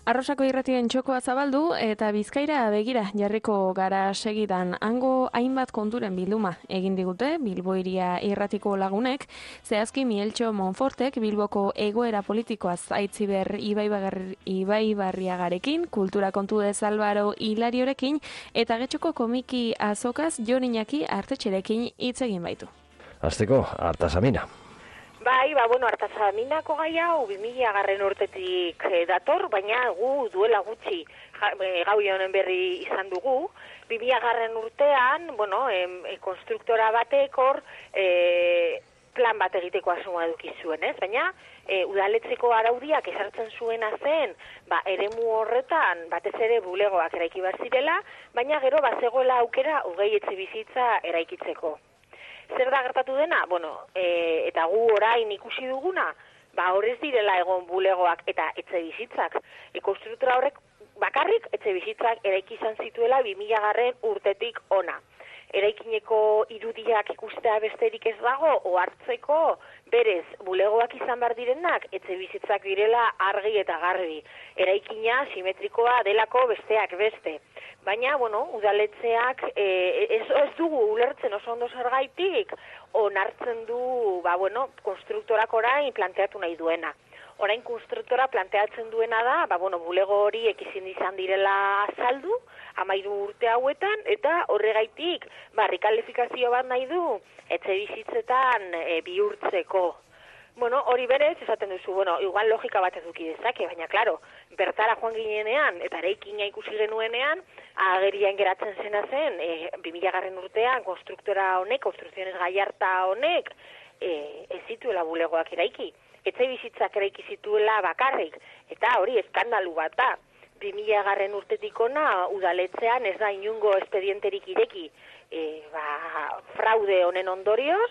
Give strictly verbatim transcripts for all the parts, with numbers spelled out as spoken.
Arrosako irratien txokoa zabaldu eta Bizkaira begira jarriko gara segidan. Hango hainbat konturen bilduma egin digute Bilbo Hiria irratiko lagunek, zehazki Mieltxo Monfortek Bilboko egoera politikoaz Aitziber Ibaibarriagarekin, kultura kontu ez Álvaro Hilariorekin eta getxoko komiki azokaz Jon Iñaki Artetxerekin hitz egin baitu. Hasteko, Artasamina. Bai, ba, bueno, Artasaminako gai hau bi mila garren urtetik eh, dator, baina gu duela gutxi ja, eh, gau honen berri izan dugu. bi mila garren urtean, bueno, em, e, konstruktora batek hor eh, plan bat egiteko asmoa eduki zuen, ez? Baina eh, udaletzeko araudiak ezartzen zuena zen, ba, eremu horretan batez ere bulegoak eraiki behar zirela, baina gero bazegoela aukera hogei etxebizitza eraikitzeko. Zer da gertatu dena? Bueno, e, eta gu orain ikusi duguna, ba horrez direla egon bulegoak eta etxe bizitzak. E, konstruktora horrek bakarrik etxe bizitzak eraiki izan zituela bi mila garren urtetik ona. Eraikineko irudiak ikustea besterik ez dago, ohartzeko berez bulegoak izan behar direnak etxe bizitzak direla argi eta garbi. Eraikina simetrikoa delako besteak beste. Baina, bueno, udaletzeak e, ez, ez dugu ulertzen oso ondo zergaitik, onartzen du, ba, bueno, konstruktorak orain planteatu nahi duena. Orain konstruktora planteatzen duena da, ba, bueno, bulego hori ekizin izan direla saldu, amairu urte hauetan, eta horregaitik, ba, rekalifikazio bat nahi du, etxe bizitzetan e, bihurtzeko. Bueno, hori berez, esaten duzu, bueno, igual logika bat eduki dezake, baina, klaro, bertara joan ginenean, eta eraikina ikusi genuenean, agerian geratzen zena zen, e, bi mila garren urtean, konstruktora honek, Construcciones Gallarta honek, e, ez zituela bulegoak eraiki. Etxe bizitzak eraiki zituela bakarrik, eta hori eskandalu bat da. bi mila garren urtetik ona, udaletzean ez da inungo espedienterik ireki, e, ba, fraude honen ondorioz,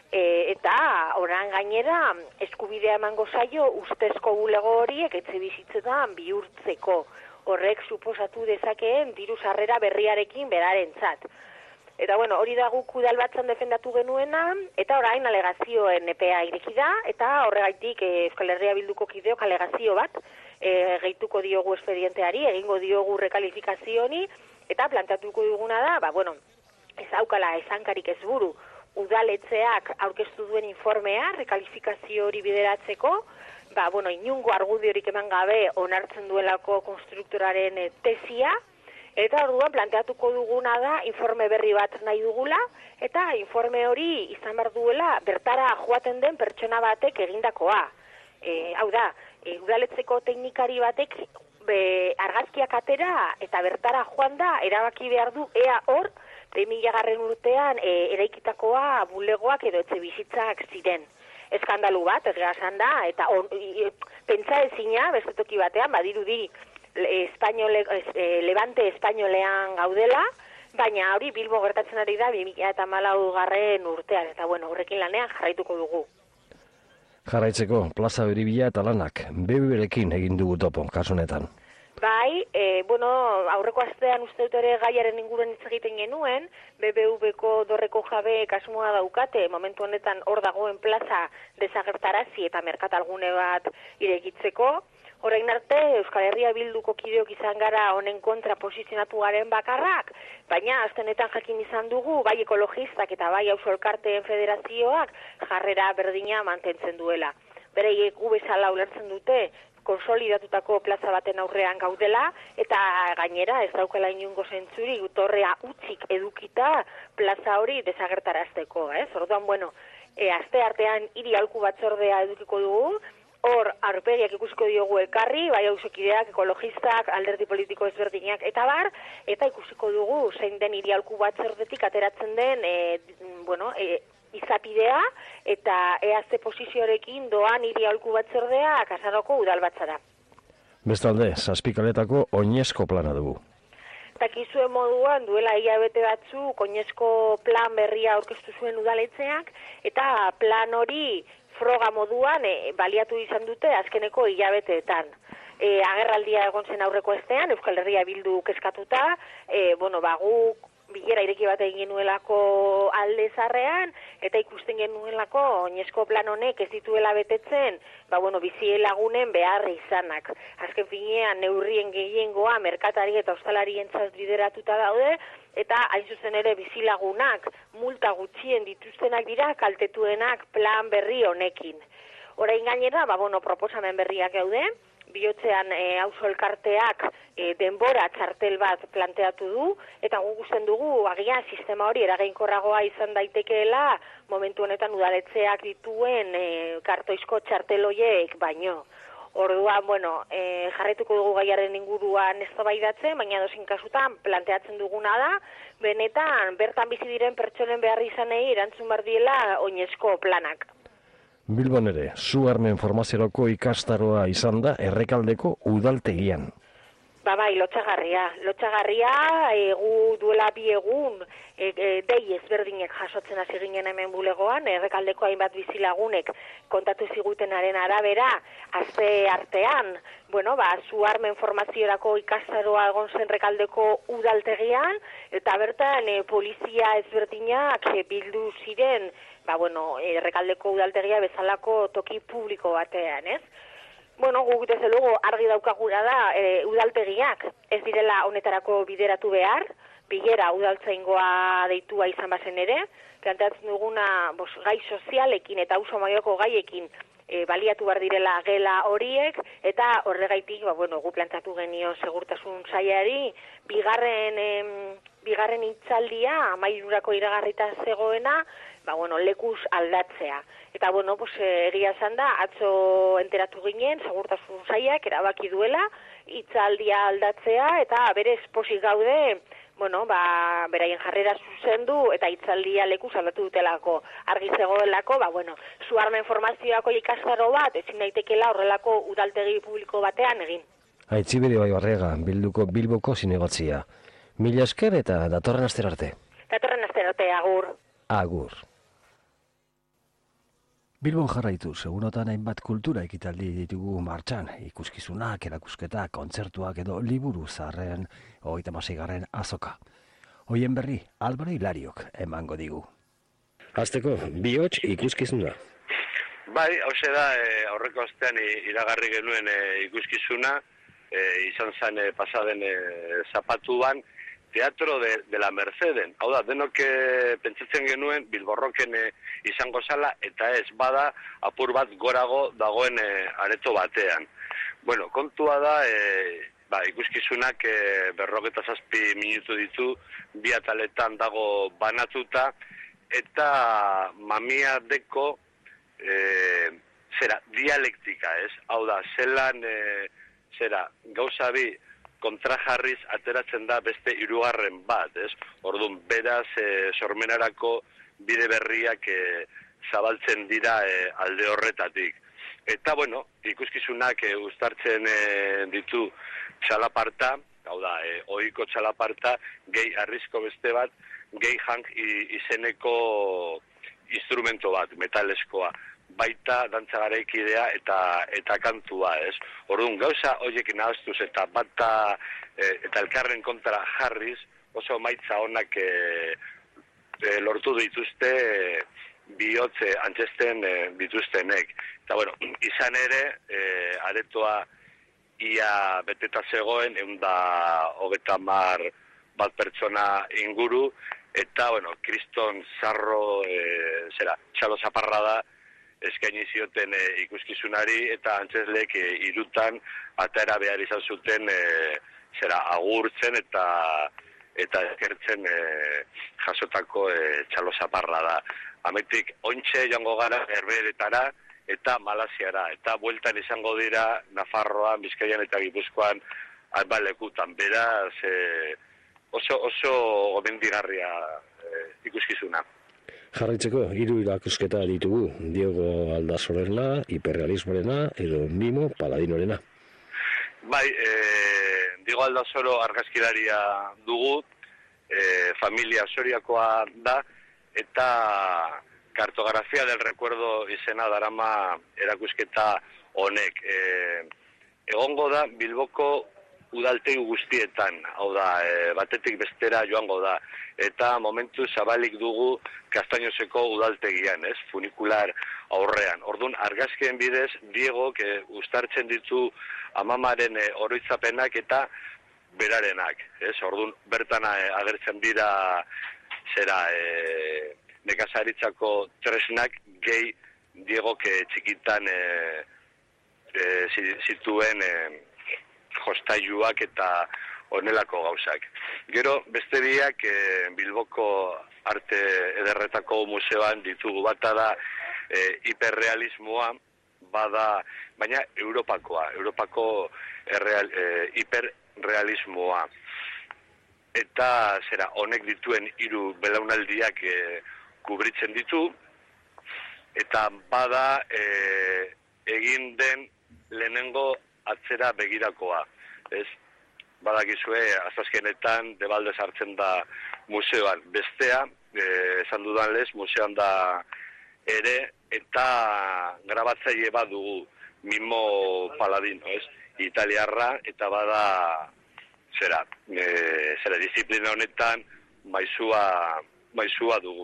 E, eta oran gainera eskubidea emango zaio ustezko bulego horiek etxe bizitzetan bihurtzeko. Horrek suposatu dezakeen diru sarrera berriarekin berarentzat. Eta bueno, hori da guk udalbatzan defendatu genuena, eta orain alegazioen epea ireki da, eta horregaitik e, Euskal Herria Bilduko kideok alegazio bat e, gehituko diogu espedienteari, egingo diogu rekalifikaziooni, eta plantatuko duguna da, ba bueno, ez aukala esankarik ez buru, udaletzeak aurkeztu duen informea, rekalifikazio hori bideratzeko, ba, bueno, inungo argudiorik eman gabe onartzen duelako konstruktoraren tesia, eta orduan planteatuko duguna da informe berri bat nahi dugula, eta informe hori izan behar duela bertara joaten den pertsona batek egindakoa. E, hau da, e, udaletzeko teknikari batek be, argazkiak atera eta bertara joan da, erabaki behar du ea hor, bi mila garren urtean e, eraikitakoa bulegoak edo etxe bizitzak ziren. Eskandalu bat, egia esan da, eta on, e, pentsa ezina, beste toki batean, badirudi espainole, e, Levante espainolean gaudela, baina hori Bilbo gertatzen ari da bi mila hamalau garren urtean, eta bueno, horrekin lanean jarraituko dugu. Jarraitzeko, plaza Biribila eta lanak, B B Berekin egin dugu topo, kasunetan. Bai, e, bueno, aurreko astean uste dut ere gaiaren inguruan hitz egiten genuen, B B V-ko dorreko jabe kasmoa daukate, momentu honetan hor dagoen plaza desagertarazi eta merkatalgune bat irekitzeko. Orain arte, Euskal Herria Bilduko kideok izan gara honen kontra posizionatu garen bakarrak, baina aztenetan jakin izan dugu, bai ekologistak eta bai auzo elkarteen federazioak jarrera berdina mantentzen duela. Bereiek gu bezala ulertzen dute, konsolidatutako plaza baten aurrean gaudela, eta gainera ez daukela inungo zentzuri torrea utzik edukita plaza hori desagertarazteko, ez? Orduan, bueno, e, aste artean hiri aholku batzordea edukiko dugu, hor aurpegiak ikusiko diogu elkarri, bai auzokideak, ekologistak, alderdi politiko ezberdinak eta bar, eta ikusiko dugu zein den hiri aholku batzordetik ateratzen den, e, bueno, e, izapidea eta ea ze posizioarekin doan hiri aholku batzordea Kasaroko udalbatzara. Bestalde, Zazpikaletako oinezko plana dugu. Dakizue moduan duela hilabete batzuk oinezko plan berria aurkeztu zuen udaletzeak eta plan hori froga moduan e, baliatu izan dute azkeneko hilabeteetan. E, agerraldia egon zen aurreko estean, Euskal Herria Bildu eskatuta, e, bueno, ba, guk bilera ireki bat egin genuelako alde zarrean, eta ikusten genuelako oinezko plan honek ez dituela betetzen, ba, bueno, bizi lagunen beharri izanak. Azken finean, neurrien gehiengoa, merkatari eta ostalarientzat bideratuta daude, eta hain zuzen ere bizilagunak multa gutxien dituztenak dira kaltetuenak plan berri honekin. Orain gainera, ba, bueno, proposamen berriak gaude, bihotzean e, auzo elkarteak e, denbora txartel bat planteatu du, eta gu gusten dugu agian sistema hori eraginkorragoa izan daitekeela momentu honetan udaletzeak dituen e, kartoizko txartel horiek baino. Orduan, bueno, e, jarretuko dugu gaiaren inguruan eztabaidatzen, baina dozin kasutan planteatzen duguna da, benetan bertan bizi diren pertsonen beharri izanei erantzun behar diela oinezko planak. Bilbon ere, zu armen formaziorako ikastaroa izan da Errekaldeko udaltegian. Ba bai, lotxagarria. Lotxagarria, egu duela bi egun, e, e, dei ezberdinek jasotzen hasi ginen hemen bulegoan, Errekaldeko hainbat bizilagunek kontatu zigutenaren arabera, aste artean, bueno, ba, zu armen formaziorako ikastaroa egon zen Errekaldeko udaltegian, eta bertan e, polizia ezberdinak e, bildu ziren, ba, bueno, Errekaldeko udaltegia bezalako toki publiko batean, ez? Bueno, guk desde luego argi daukagura da e, udaltegiak ez direla honetarako bideratu behar, bilera udaltzaingoa deitua izan bazen ere, planteatzen duguna bos, gai sozialekin eta auzo maioko gaiekin e, baliatu behar direla gela horiek, eta horregaitik, ba, bueno, gu planteatu genio segurtasun sailari, bigarren, em, bigarren hitzaldia, amairurako iragarrita zegoena, ba, bueno, lekuz aldatzea. Eta, bueno, pues, egia esan da, atzo enteratu ginen, segurtasun sailak erabaki duela, hitzaldia aldatzea, eta berez posik gaude, bueno, ba, beraien jarrera zuzendu, eta hitzaldia lekuz aldatu dutelako. Argi zegoelako, ba, bueno, zu armen formazioako ikastaro bat, ezin daitekela horrelako udaltegi publiko batean egin. Aitzibide bai barrega, bilduko Bilboko zinegotzia. Mila esker eta datorren astera arte. Datorren astera arte, agur. Agur. Bilbon jarraitu, segunotan hainbat kultura ekitaldi ditugu martxan, ikuskizunak, erakusketak, kontzertuak edo liburu zaharren hogeita hamaseigarren azoka. Hoien berri, Albaro Hilariok emango digu. Hasteko, bihots ikuskizuna. Bai, hauxe da, e, aurreko astean iragarri genuen e, ikuskizuna, e, izan zen e, pasaden e, zapatuan, Teatro de, de la Merceden. Hau da, denok e, pentsatzen genuen Bilborroken e, izango zala, eta ez bada apur bat gorago dagoen e, areto batean. Bueno, kontua da, e, ba, ikuskizunak e, berrogeta zazpi minutu ditu, bi ataletan dago banatuta, eta mamia deko e, zera, dialektika, ez? Hau da, zelan, e, zera, gauza bi, kontrajarriz ateratzen da beste hirugarren bat, ez? Orduan, beraz, e, sormenarako bide berriak e, zabaltzen dira e, alde horretatik. Eta, bueno, ikuskizunak e, uztartzen e, ditu txalaparta, hau da, e, ohiko txalaparta, gehi arrizko beste bat, gehi hank izeneko instrumento bat, metaleskoa. Baita dantza garaikidea eta eta kantua, ez? Orduan, gauza horiek nahaztuz eta bata e, eta elkarren kontra jarriz, oso maitza honak e, e, lortu dituzte e, bihotze antzesten e, dituztenek. Eta, bueno, izan ere, e, aretoa ia beteta zegoen, egun da hogeta mar bat pertsona inguru, eta, bueno, kriston zarro, e, zera, txalo zaparra da, eskaini zioten e, ikuskizunari eta antzesleek e, irutan atera behar izan zuten e, zera agurtzen eta eta eskertzen e, jasotako e, txalo zaparra da. Ametik, ointxe joango gara Herberetara eta Malaziara, eta bueltan izango dira Nafarroan, Bizkaian eta Gipuzkoan hainbat lekutan. Beraz, e, oso oso gomendigarria e, ikuskizuna. Jarraitzeko, hiru irakusketa ditugu, Diego Aldazorena, hiperrealismorena edo Mimo Paladinorena. Bai, e, Diego Aldazoro argazkilaria dugu, e, familia Soriakoa da, eta kartografia del recuerdo izena darama erakusketa honek. E, egongo da Bilboko udaltegi guztietan, hau da, e, batetik bestera joango da, eta momentu zabalik dugu Kastainoseko udaltegian, ez, funikular aurrean. Orduan, argazkien bidez, Diego, que uztartzen ditu amamaren e, oroitzapenak eta berarenak, ez, orduan, bertan e, agertzen dira, zera, e, nekazaritzako tresnak gehi Diego que txikitan e, e, zituen e, jostailuak eta honelako gauzak. Gero beste biak e, Bilboko arte ederretako museoan ditugu, bata da e, hiperrealismoa, bada, baina Europakoa, Europako erreal, e, hiperrealismoa. Eta zera honek dituen hiru belaunaldiak e, kubritzen ditu, eta bada e, egin den lehenengo atzera begirakoa. Ez, badakizue, azazkenetan, debalde sartzen da museoan. Bestea, e, esan dudan lez, museoan da ere, eta grabatzaile bat dugu, Mimo Paladino, ez? Italiarra, eta bada, zera, e, zera, disiplina honetan, maizua, maizua dugu.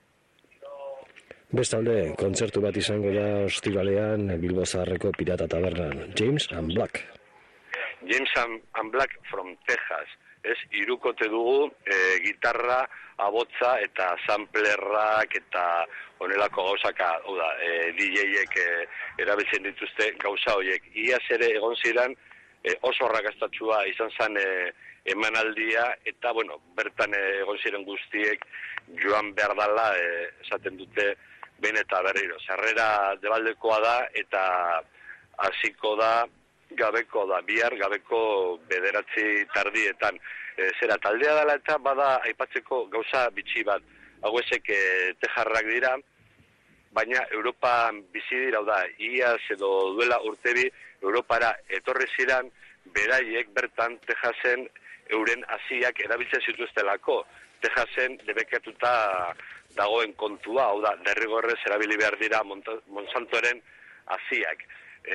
Bestalde, kontzertu bat izango da ostiralean Bilbo Zaharreko Pirata Tabernan, James and Black. James and Black from Texas, ez, hirukote dugu, e, gitarra, abotza eta samplerrak eta honelako gauzak, hau da, e, D J-ek e, erabiltzen dituzte gauza horiek. Iaz ere egon ziren e, oso rakastatsua izan zen e, emanaldia, eta, bueno, bertan e, egon ziren guztiek joan behar dela, e, esaten dute, behin eta berriro. Sarrera debaldekoa da, eta hasiko da, gabeko da, bihar gabeko bederatzi tardietan. E, zera, taldea dela eta bada aipatzeko gauza bitxi bat. Hau ezek e, tejarrak dira, baina Europan bizi dira, da, iaz edo duela urtebi, Europara etorri ziren, beraiek bertan Texasen euren hasiak erabiltzen zituztelako. Texasen debekatuta dagoen kontua, hau da, derrigorrez erabili behar dira Monsantoren hasiak. E,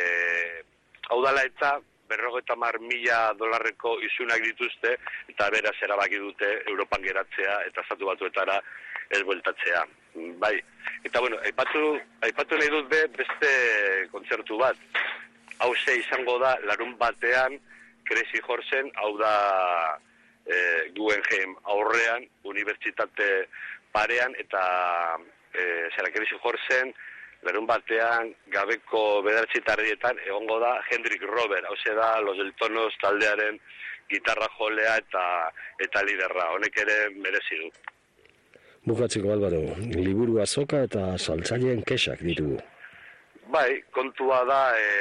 hau dala eta berrogeita hamar mila dolarreko isunak dituzte, eta beraz erabaki dute Europan geratzea eta Estatu Batuetara ez bueltatzea. Bai, eta bueno, aipatu, aipatu nahi dut be beste kontzertu bat. Hau ze izango da larun batean Crazy Horsen, hau da e, Guggenheim aurrean, unibertsitate parean, eta e, zera Crazy Horsen, larun batean gabeko bederatzi tardietan egongo da Hendrik Robert, hau ze da Los Deltonos taldearen gitarra jolea eta eta liderra, honek ere merezi du. Bukatzeko Albaro, liburu azoka eta saltzaileen kexak ditugu. Bai, kontua da,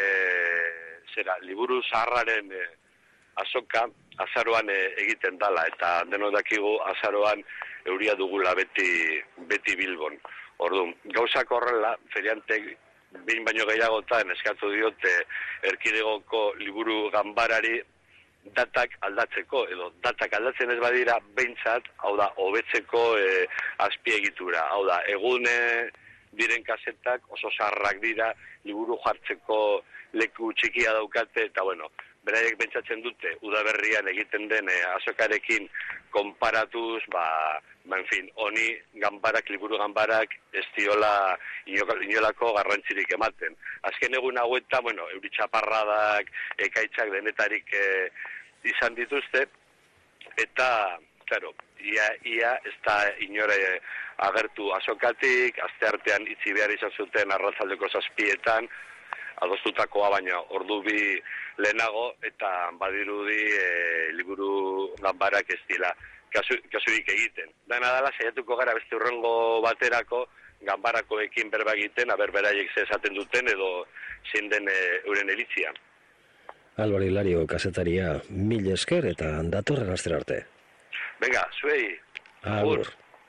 e, zera, liburu zaharraren e, azoka azaroan e, egiten dala, eta denok dakigu azaroan euria dugula beti, beti Bilbon. Orduan, gauzak horrela, feriantek behin baino gehiagotan eskatu diote erkidegoko liburu ganbarari datak aldatzeko, edo datak aldatzen ez badira behintzat, hau da, hobetzeko e, azpiegitura. Hau da, egune diren kasetak oso zaharrak dira, liburu jartzeko leku txikia daukate, eta bueno, beraiek pentsatzen dute, udaberrian egiten den e, azokarekin konparatuz, ba, ba, en fin, honi ganbarak, liburu ganbarak, ez diola inolako garrantzirik ematen. Azken egun hauetan, bueno, euritxaparradak, ekaitzak denetarik e, izan dituzte, eta, claro, ia, ia ez da inore agertu azokatik, asteartean itzi behar izan zuten arratzaldeko zazpietan, adostutakoa baina ordu bi lehenago, eta badirudi e, liburu ganbarak ez dira kasu, kasurik egiten. Dana dala, saiatuko gara beste urrengo baterako ganbarakoekin berba egiten, aber beraiek ze esaten duten edo zein den e, euren iritzia. Albaro Hilario, kazetaria, mil esker eta datorren astera arte. Venga, zuei. Agur.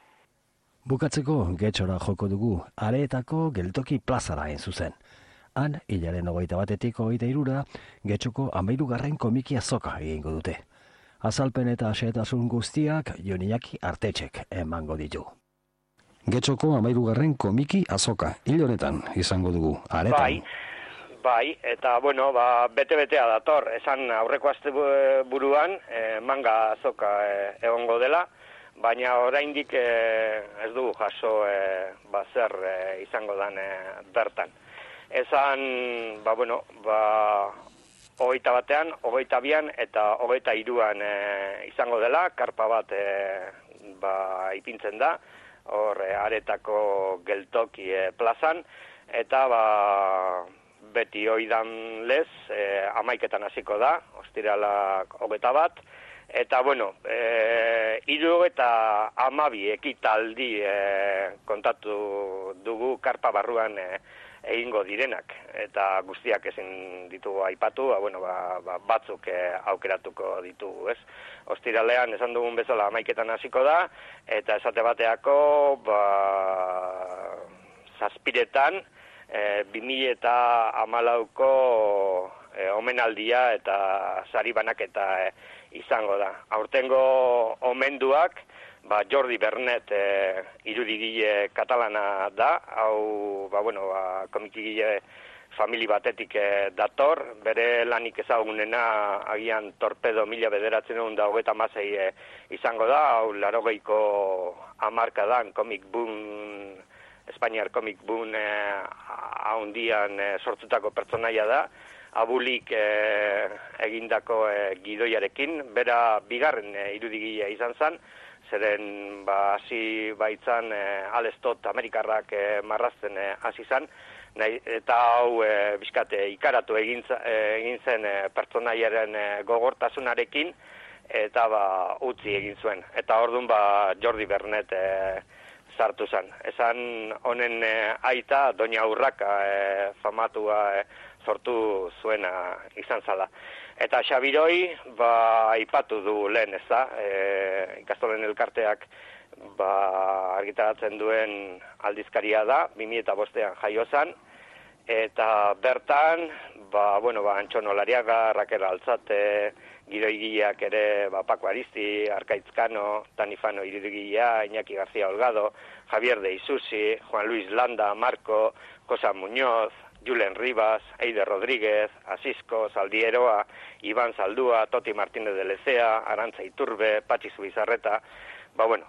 Bukatzeko getxora joko dugu, Areetako geltoki plazara hain zuzen. Han, hilaren hogeita batetik hogeita irura, getxoko hamairugarren komiki azoka egingo dute. Azalpen eta xehetasun guztiak Joniaki Artetxek emango ditu. Getxoko hamairugarren komiki azoka, hil honetan izango dugu, Aretan. Bai, Bai, eta, bueno, ba, bete-betea dator. Esan aurreko aste buruan, e, manga azoka e, egongo dela, baina oraindik e, ez dugu jaso e, ba, zer e, izango dan e, bertan. Esan, ba, bueno, ba, hogeita batean, hogeita bian eta hogeita hiruan e, izango dela, karpa bat e, ba, ipintzen da, hor e, aretako geltoki e, plazan, eta ba, beti oidan lez, e, amaiketan hasiko da, ostiralak hogeita bat, eta, bueno, e, hiru eta hamabi ekitaldi e, kontatu dugu karpa barruan e, egingo direnak, eta guztiak ezin ditugu aipatu, ba, bueno, ba, ba, batzuk e, aukeratuko ditugu, ez? Ostiralean, esan dugun bezala, amaiketan hasiko da, eta esate bateako, ba, zazpiretan, E, bi mila eta hamalauko e, omenaldia eta sari banaketa e, izango da. Aurtengo omenduak, ba, Jordi Bernet e, irudigile katalana da, hau, ba, bueno, ba, komikigile famili batetik e, dator, bere lanik ezagunena agian Torpedo mila bederatzen egun da hogeita hamasei e, izango da, hau larogeiko hamarkadan komik boom Espainiar Comic Boom eh, haundian eh, sortutako pertsonaia da, abulik eh, egindako eh, gidoiarekin, bera bigarren eh, irudigilea izan zen, zeren ba, hasi baitzan eh, Alestot Amerikarrak eh, marrazten eh, hasi zen, nahi, eta hau eh, bizkate ikaratu egin, eh, egin zen eh, pertsonaiaren eh, gogortasunarekin, eta ba, utzi egin zuen. Eta orduan ba, Jordi Bernet eh, sartu zen. Esan honen e, aita, Doña Urraka e, famatua e, sortu zuena izan zala. Eta Xabiroi, ba, aipatu du lehen, ez da, e, ikastolen elkarteak ba, argitaratzen duen aldizkaria da, bi mila bostean jaio zen, eta bertan, ba, bueno, ba, Antxono Lariaga, Raquel Altzate, gidoigileak ere, ba, Paco Aristi, Arkaitzkano, Tanifano irudigilea, Iñaki García Holgado, Javier de Isusi, Juan Luis Landa, Marco, Cosa Muñoz, Julen Rivas, Eide Rodríguez, Asisco, Saldieroa, Iván Saldúa, Toti Martínez de Lecea, Arantza Iturbe, Patxi Zubizarreta, ba, bueno,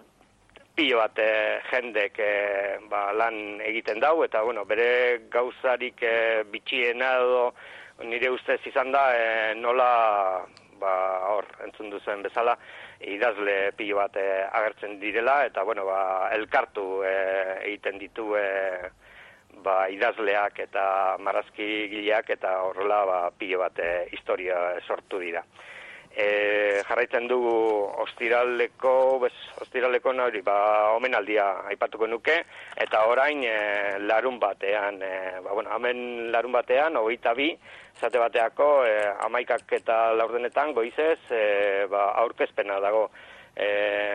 pilo bat eh, jendek eh, ba, lan egiten dau, eta, bueno, bere gauzarik eh, bitxiena edo nire ustez izan da eh, nola, ba, hor, entzun duzuen bezala, idazle pilo bat eh, agertzen direla, eta, bueno, ba, elkartu eh, egiten ditu eh, ba, idazleak eta marrazkigileak, eta horrela ba, pilo bat eh, historia sortu dira. E, jarraitzen dugu ostiraleko, bez, ostiraleko nori, ba, omenaldia aipatuko nuke, eta orain e, larun batean, e, ba, bueno, hemen larun batean, hogeita bi, zate bateako, e, amaikak eta laurdenetan, goizez, e, ba, aurkezpena dago, e,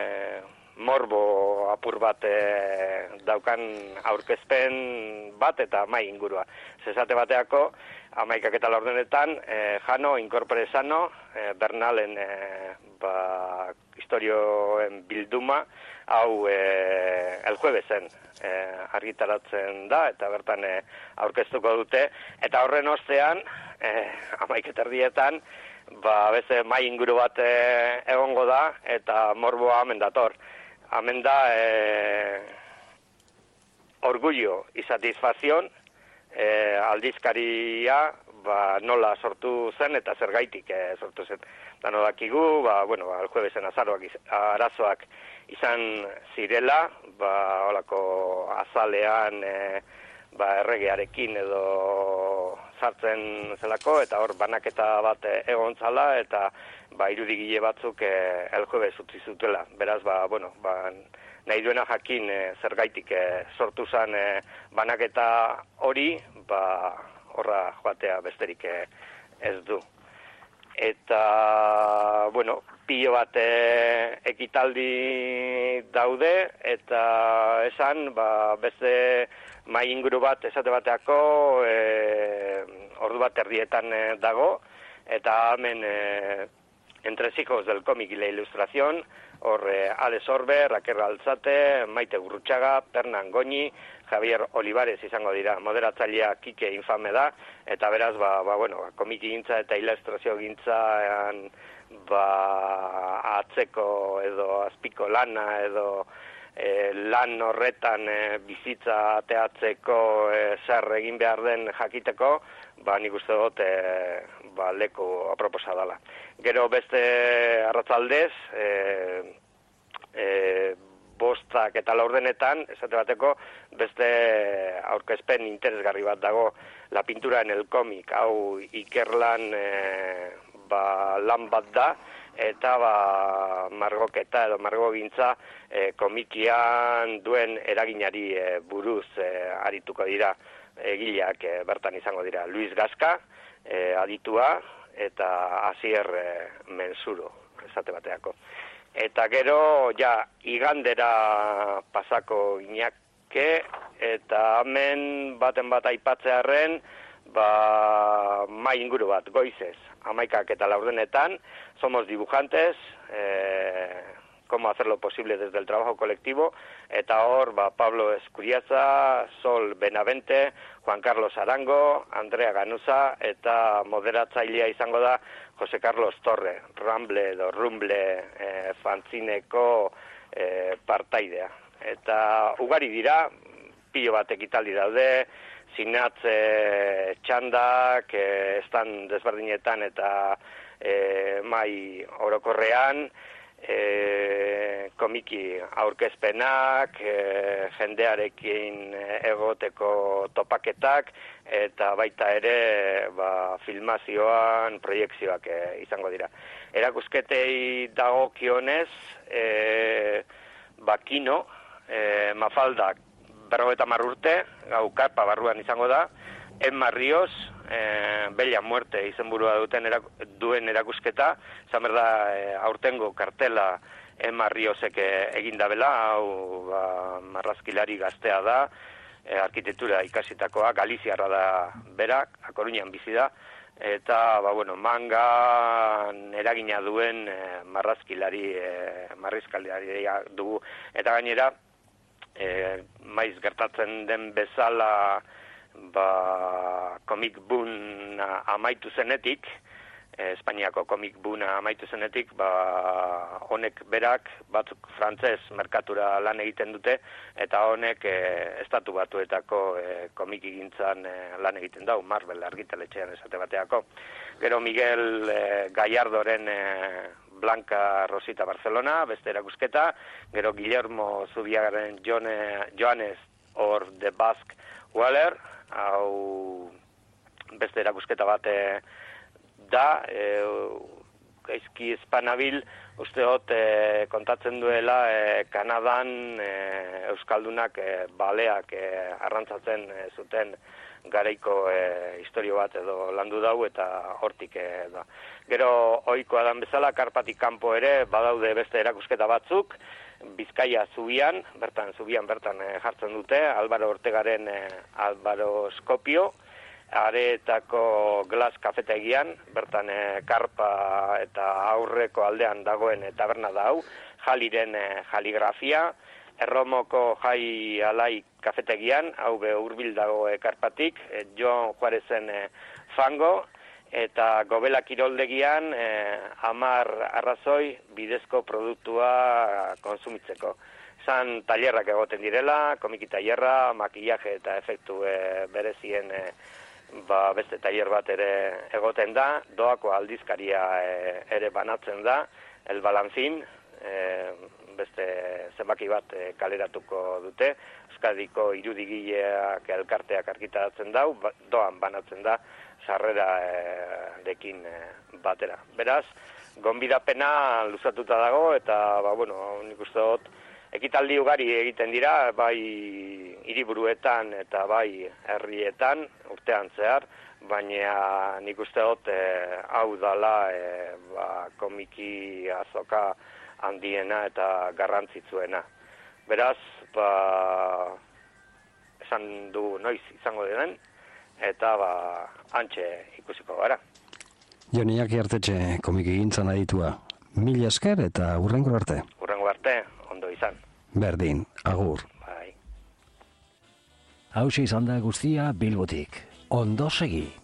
morbo apur bat e, daukan aurkezpen bat eta mai ingurua. Zezate bateako, amaikak eta laurdenetan, e, Jano, Incorpore Sano, e, Bernalen e, ba, historioen bilduma, hau e, el juevezen e, argitaratzen da, eta bertan e, aurkeztuko dute, eta horren ostean, e, amaik eta erdietan, ba, beze mai inguru bat e, egongo da, eta morboa hemen dator. Hemen da, e, orgullo y satisfacción, E, aldizkaria ba, nola sortu zen eta zergaitik e, sortu zen. Dano dakigu, ba, bueno, ba, juevezen azaroak iz, arazoak izan zirela, ba, olako azalean e, ba, erregearekin edo sartzen zelako, eta hor banaketa bat egon zala, eta ba, irudigile batzuk e, el jueves utzi zutela. Beraz, ba, bueno, ba, nahi duena jakin e, zergaitik e, sortu zen e, banaketa hori, ba, horra joatea besterik e, ez du. Eta, bueno, pilo bat e, ekitaldi daude, eta esan, ba, beste mai inguru bat esate bateako e, ordu bat erdietan e, dago, eta hemen e, Entre hijos del cómic y la ilustración, hor eh, Alex Orbe, Raquel Alzate, Maite Gurrutxaga, Pernan Goñi, Javier Olivares izango dira, moderatzailea Kike Infame da, eta beraz, ba, ba, bueno, komiki gintza eta ilustrazio gintzan ba, atzeko edo azpiko lana edo e, lan horretan e, bizitza ateatzeko e, zer egin behar den jakiteko, ba, nik uste dut e, ba, leku aproposa dela. Gero beste arratzaldez, e, e, bostak eta laurdenetan, esate bateko, beste aurkezpen interesgarri bat dago, La pintura en el cómic, hau ikerlan e, ba, lan bat da, eta ba, margoketa edo margogintza e, komikian duen eraginari e, buruz e, arituko dira egileak e, bertan izango dira. Luis Gasca, e, aditua, eta Asier e, Mensuro, esate bateako. Eta gero, ja, igandera pasako ginake, eta hemen baten bat aipatzearen, ba, mai inguru bat, goizez, amaikak eta laurdenetan, somos dibujantes, eh, cómo hacer lo posible desde el trabajo colectivo, eta hor, ba, Pablo Escuriaza, Sol Benavente, Juan Carlos Arango, Andrea Ganuza, eta moderatzailea izango da Jose Carlos Torre, Ramble edo Rumble eh, fanzineko eh, partaidea. Eta ugari dira, pilo bat ekitaldi daude, sinatze txandak, eh, estan desberdinetan eta eh, mai orokorrean, e, komiki aurkezpenak, e, jendearekin egoteko topaketak, eta baita ere ba, filmazioan proiekzioak e, izango dira. Erakusketei dagokionez, e, bakino, e, Mafaldak berrogeita hamar urte, gau karpa barruan izango da, Emma Ríos, eh, Bella Muerte izenburua duten erak, duen erakusketa, izan berda eh, aurtengo kartela Emma Riosek egin dabela, hau ba, marrazkilari gaztea da, eh, arkitektura ikasitakoa, Galiziarra da berak, A Coruñan bizi da, eta ba, bueno, mangan eragina duen eh, marrazkilari, eh, marrazkilari dugu, eta gainera, eh, maiz gertatzen den bezala, ba, komik boom amaitu zenetik, eh, Espainiako komik boom amaitu zenetik, ba, honek berak, batzuk frantzez merkatura lan egiten dute, eta honek eh, estatu batuetako eh, komik egintzan eh, lan egiten dau, Marvel argitaletxean esate bateako. Gero Miguel eh, Gallardoren eh, Blanca Rosita Barcelona, beste erakusketa, gero Guillermo Zubiagaren Joanes or the Basque Waller, hau beste erakusketa bat da, e, gaizki espanabil, uste hot e, kontatzen duela e, Kanadan e, Euskaldunak e, baleak e, arrantzatzen e, zuten garaiko e, historio bat edo landu dau eta hortik e, da. Gero ohikoa dan bezala, Karpatik kanpo ere badaude beste erakusketa batzuk, Bizkaia zubian, bertan zubian bertan e, jartzen dute, Álvaro Ortegaren e, Álvaro Skopio, Areetako Glass kafetegian, bertan e, karpa eta aurreko aldean dagoen e, taberna da hau, Jaliren e, jaligrafia, Erromoko Jai Alai kafetegian, hau be hurbil dago e, Karpatik, e, Jon Juarezen e, fango, eta Gobela kiroldegian eh, amar arrazoi bidezko produktua konsumitzeko. Zan tailerrak egoten direla, komiki tailerra, makillaje eta efektu e, berezien e, ba, beste tailer bat ere egoten da, doako aldizkaria e, ere banatzen da, El Balanzin, e, beste zenbaki bat e, kaleratuko dute, Euskadiko irudigileak elkarteak argitaratzen dau, ba, doan banatzen da, sarrera e, dekin e, batera. Beraz, gonbidapena luzatuta dago, eta, ba, bueno, nik uste dut, ekitaldi ugari egiten dira, bai hiriburuetan eta bai herrietan, urtean zehar, baina nik uste dut, e, hau dala, e, ba, komiki azoka handiena eta garrantzitsuena. Beraz, ba, esan du noiz izango den, eta ba, antxe ikusiko gara. Jon Iñaki Artetxe komiki gintzan aditua. Mila esker eta hurrengo arte. Hurrengo arte, ondo izan. Berdin, agur. Bai. Hauxe izan da guztia Bilbotik. Ondo segi.